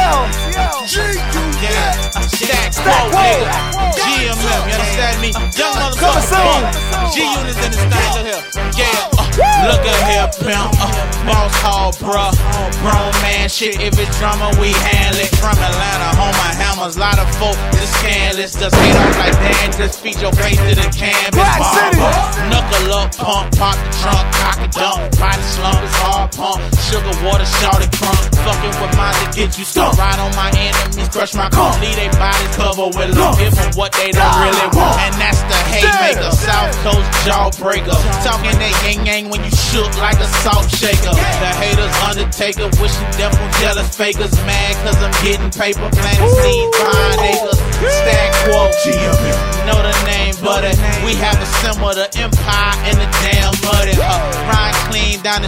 Stack Quo, nigga. GMM, you understand me? Young motherfucker. G-Unit's in this thing, look here. Yeah, look at here, pimp. Boss hall, bruh. Grown man shit, if it's drama, we handle it. From Atlanta, home my hammers. Lot of folk just scandalous. Just hate off like Dan, just feed your face to the canvas. Knuckle up, pump, pop the trunk, cock it dump. Body slump is hard pump. Sugar water, shouted crump. Fucking with mine to get you stuck. Ride on my enemies, crush my car. Leave they bodies covered with love. Give them what they don't really want. And that's the haymaker, South Coast jawbreaker. Talking that yang yang when you shook like a salt shaker. The haters undertaker, wishing death on jealous fakers. Mad cause I'm getting paper, planting seeds behind acres. Stack Quo, know the name, buddy. We have assembled the empire in the damn muddy. Ryan clean down the